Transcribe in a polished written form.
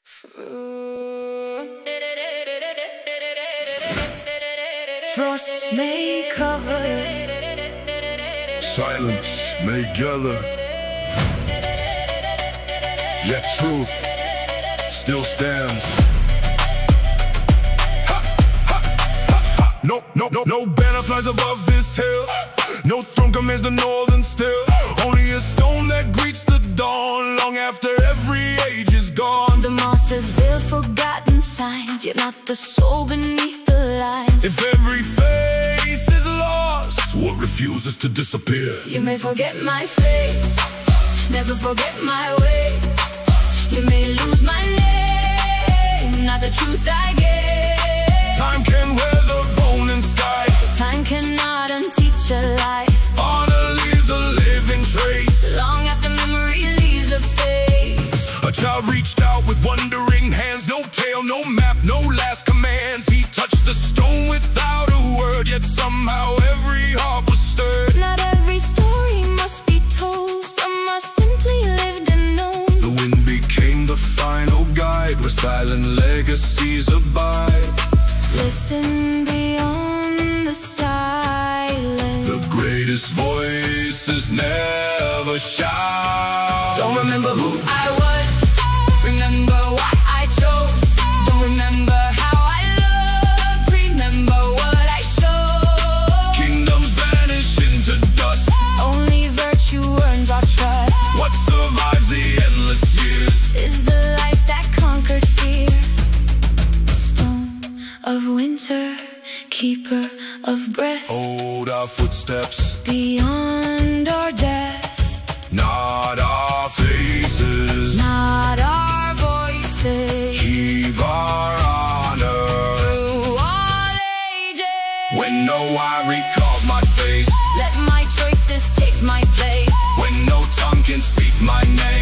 Frosts may cover, silence may gather, yet truth still stands. No banner flies above this hill. No throne commands the northern still. Only a stone that greets the dawn long after every age is gone. the moss has veiled forgotten signs, yet not the soul beneath the lines. If every face is lost, what refuses to disappear? You may forget my face, never forget my way. You may lose my name, not the truth I gave. Time can weather bone and sky. Time cannot unteach a life. Honor leaves a living trace Long after memory leaves a face. A child reached out with wondering hands. No tale, no map, no last commands. He touched the stone without a word, yet somehow every heart was stirred. Not every story must be told, some are simply lived and known. The wind became the final guide, where silent legacies abide. Listen beyond the silence. The greatest voices never shout. Don't remember who I was, remember what I chose. Don't remember how I looked, remember what I showed. Kingdoms vanish into dust. Only virtue earns our trust. What survives the endless years Is the life that conquered fear. Stone of winter, keeper of breath. hold our footsteps, Beyond our death, not our faces. not our voices. Keep our honor. Through all ages, When no eye recalls my face, let my choices take my place. when no tongue can speak my name.